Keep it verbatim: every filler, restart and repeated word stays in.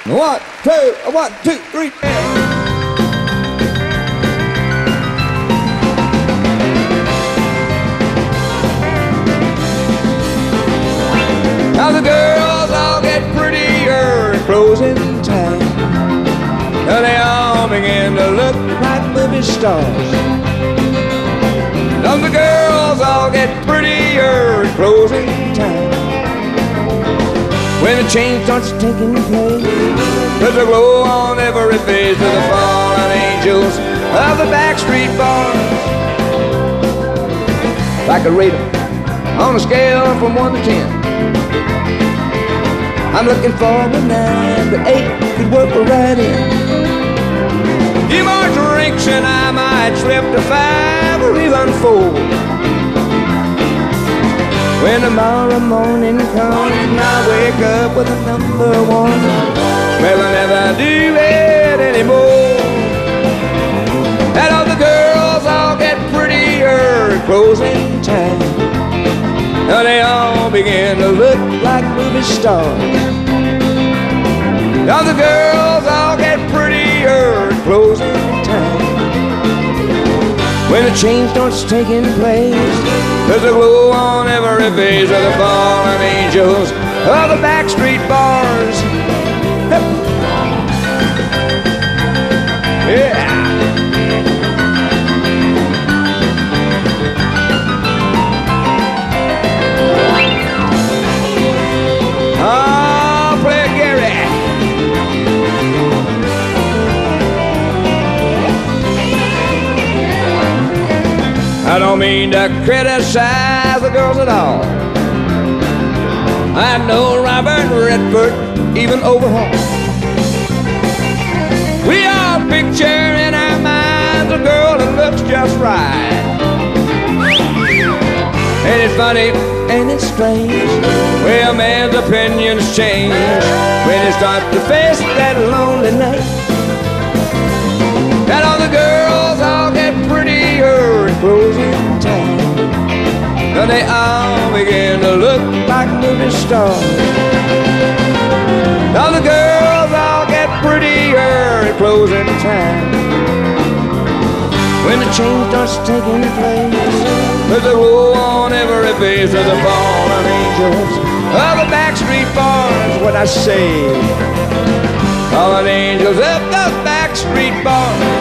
One, two, one, two, three. Now the girls all get prettier in closing time. Now they all begin to look like movie stars. Now the girls all get prettier in closing time. When the change starts taking place, there's a glow on every face of the fallen angels of the backstreet bars. If I could rate them on a scale from one to ten, I'm looking for a nine, but eight could work right in. A few more drinks and I might slip to five or even four. When tomorrow morning comes and I wake up with a number one, well, I'll never do it anymore. And all the girls all get prettier at closing time. Now they all begin to look like movie stars. Now the girls all get prettier at closing time. When the change starts taking place, there's a glow on every face of the fallen angels of the backstreet bars. Yeah. Oh, play Gary. I don't mean to criticize the girls at all. I know Robert Redford, even Overhaul. We all picture in our minds a girl that looks just right. And it's funny, and it's strange, where a man's opinions change when he starts to face that lonely night. And all the girls all get prettier in closing time. Now they all begin to look like movie stars. Now the girls all get prettier in closing time. When the change starts taking place, there's a glow on every face of the fallen angels of the backstreet bars. What I say, fallen angels of the backstreet bars.